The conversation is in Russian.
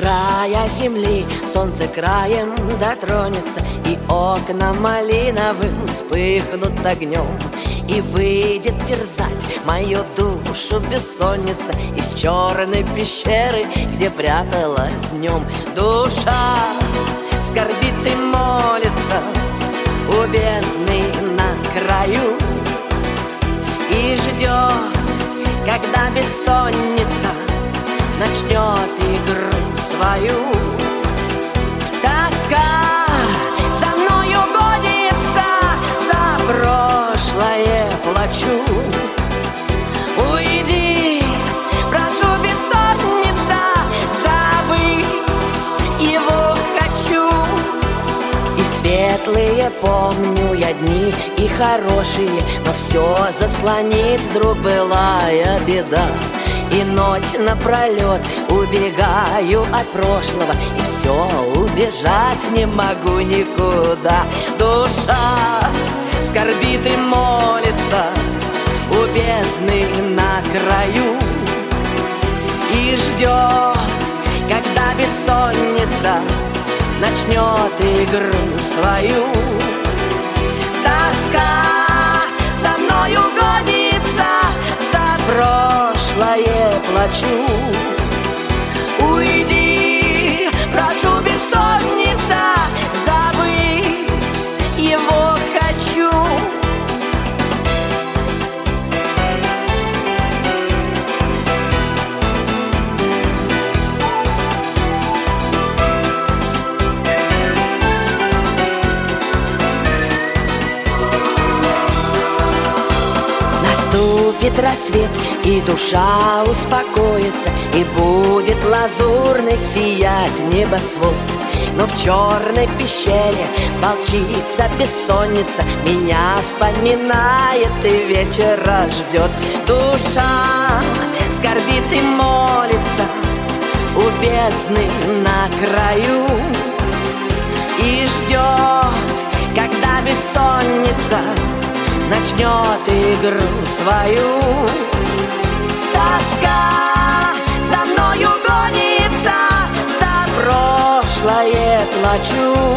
края земли солнце краем дотронется, и окна малиновым вспыхнут огнем, и выйдет терзать мою душу бессонница из черной пещеры, где пряталась днем. Душа скорбит и молится у бездны на краю и ждет, когда бессонница начнет игру свою. Тоска за мною гонится, за прошлое плачу. Уйди, прошу, бессонница, забыть его хочу. И светлые помню я дни, и хорошие, но все заслонит вдруг былая беда. И ночь напролет убегаю от прошлого, и все, убежать не могу никуда. Душа скорбит и молится у бездны на краю и ждет, когда бессонница начнет игру свою. Тоска за мною гонится, за прошлое плачу. Уйди, прошу, бессонница, забыть его хочу. Наступит рассвет, и душа успокоится, и будет лазурный сиять небосвод. Но в черной пещере волчица бессонница меня вспоминает и вечера ждет. Душа скорбит и молится у бездны на краю и ждет, когда бессонница начнет игру свою. Тоска за мною гонится, за прошлое плачу.